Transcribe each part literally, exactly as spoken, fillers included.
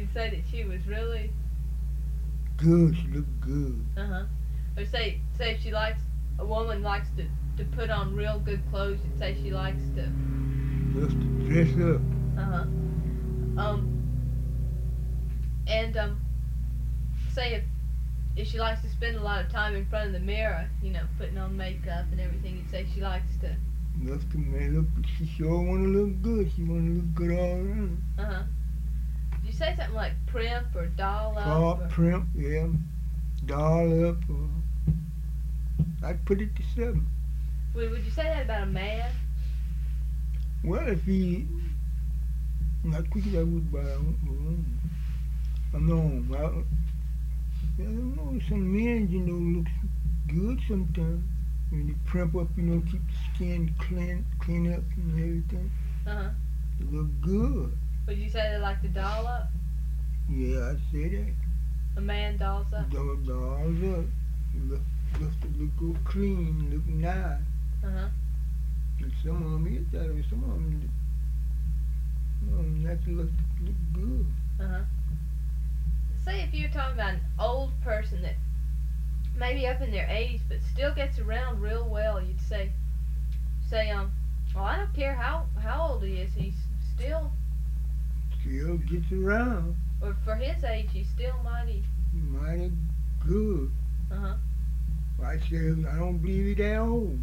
you'd say that she was really good. She looked good. uh huh. Or say say if she likes a woman likes to to put on real good clothes, you'd say she likes to Just to dress up. uh huh. Um and um say if if she likes to spend a lot of time in front of the mirror, you know, putting on makeup and everything, you'd say she likes to Just to make look. She sure wanna look good. She wanna look good all around. uh huh. Did you say something like primp or doll up Pop, or primp, yeah. Doll up. Or I'd put it to seven. would would you say that about a man? Well, if he not quick as I would buy a woman. I know. I, I don't know. Some men, you know, look good sometimes. When they primp up, you know, keep the skin clean, clean up and everything. Uh huh. They look good. Would you say they like to doll up? Yeah, I'd say that. A man dolls up? Doll, dolls up. Look, look, to look good, clean, look nice. Uh huh. And some of them is that way. Some of them, some of them like to look, look good. Uh huh. Say if you're talking about an old person that maybe up in their eighties but still gets around real well, you'd say, say um, well I don't care how how old he is, he's still, Still gets around. or for his age, he's still mighty. Mighty good. Uh huh. I say I don't believe he that old.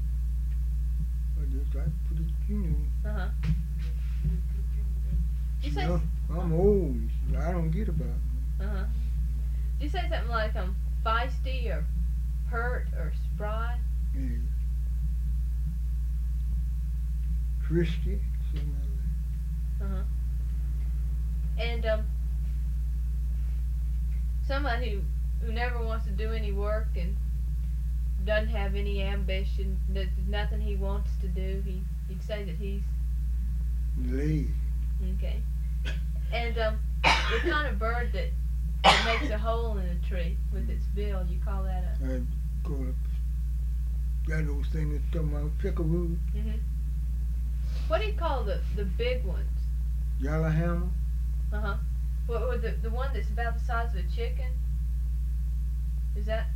I just I put it, you know. Uh huh. You say, You know, I'm old. So I don't get about it. uh huh. You say something like um feisty or pert or spry. Yeah. Frisky. Something like Uh huh. And um, someone who who never wants to do any work and doesn't have any ambition, there's nothing he wants to do. He you'd say that he's that. Lazy. okay. And um, the kind of bird that, that makes a hole in a tree with its bill, you call that a I call it that old thing that's talking about pickeroo, mhm. What do you call the the big ones? yellow hammer. Uh huh. What or the the one that's about the size of a chicken? Is that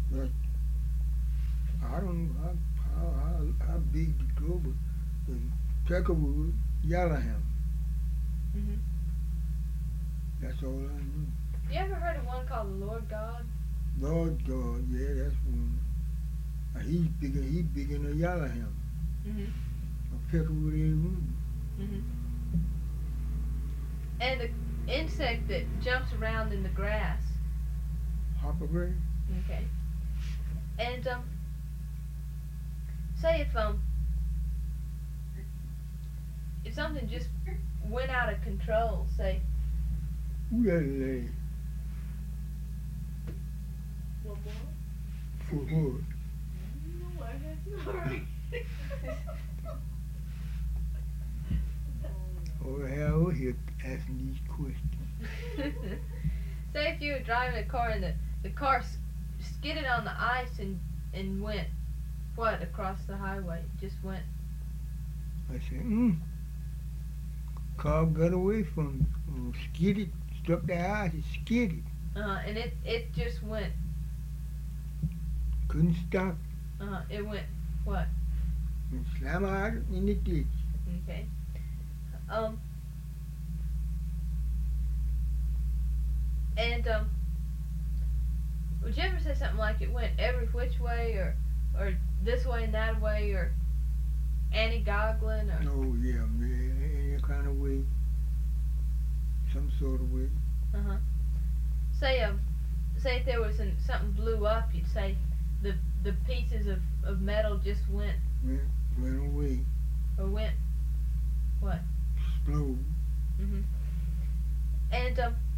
I don't know how, how, how, how big the go, but the peckerwood, yellow hammer. mhm. That's all I know. You ever heard of one called the Lord God? Lord God, yeah, that's one. Uh, he's bigger, he's bigger than a yellow hammer. Mhm. A peckerwood ain't one. Mhm. And the insect that jumps around in the grass. Hopper gray. Okay. And um, say if um, if something just went out of control, say, Who that lay? What more? For what? No, I had no right. Oh, hell, we're here asking these questions. say if you were driving a car and the the car s- skidded on the ice and and went what across the highway? Just went. I said, hmm. Car got away from it. Oh, skidded, struck the ice, it skidded. Uh, and it it just went. Couldn't stop. Uh, it went what? And slam out in the ditch. Okay. Um. And um. Would you ever say something like it went every which way, or or this way and that way, or Annie Goglin, or Oh, yeah, man, any kind of way. Some sort of way. uh huh. Say um. Say if there was an, something blew up, you'd say the the pieces of, of metal just went Went, went away. or went what? Explode. Mhm. And um.